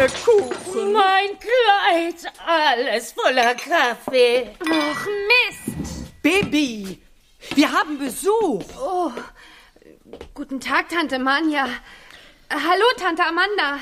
Kuchen. Mein Kleid, alles voller Kaffee. Ach, Mist. Baby, wir haben Besuch. Oh, guten Tag, Tante Manja. Hallo, Tante Amanda.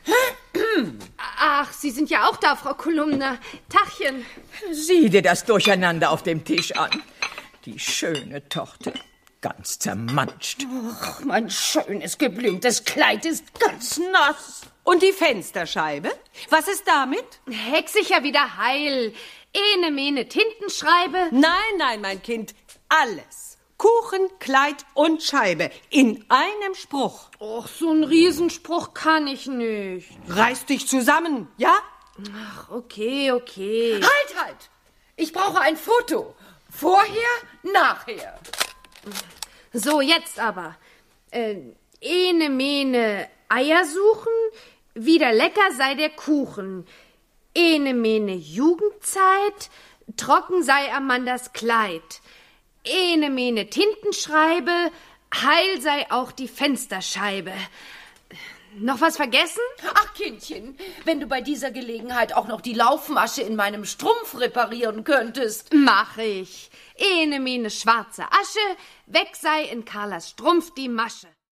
Ach, Sie sind ja auch da, Frau Kolumna. Tachchen. Sieh dir das Durcheinander auf dem Tisch an. Die schöne Torte, ganz zermanscht. Ach, mein schönes, geblümtes Kleid ist ganz nass. Und die Fensterscheibe? Was ist damit? Hex sich ja wieder heil. Ene, mene, Tintenschreibe. Nein, mein Kind. Alles. Kuchen, Kleid und Scheibe. In einem Spruch. Och, so ein Riesenspruch kann ich nicht. Reiß dich zusammen, ja? Ach, okay. Halt! Ich brauche ein Foto. Vorher, nachher. So, jetzt aber. Ene, mene, Eier suchen. Wieder lecker sei der Kuchen. Ene, mene, Jugendzeit. Trocken sei Amandas Kleid. Ene, mene, Tintenschreibe. Heil sei auch die Fensterscheibe. Noch was vergessen? Ach, Kindchen, wenn du bei dieser Gelegenheit auch noch die Laufmasche in meinem Strumpf reparieren könntest. Mach ich. Ene, mene, schwarze Asche. Weg sei in Carlas Strumpf die Masche.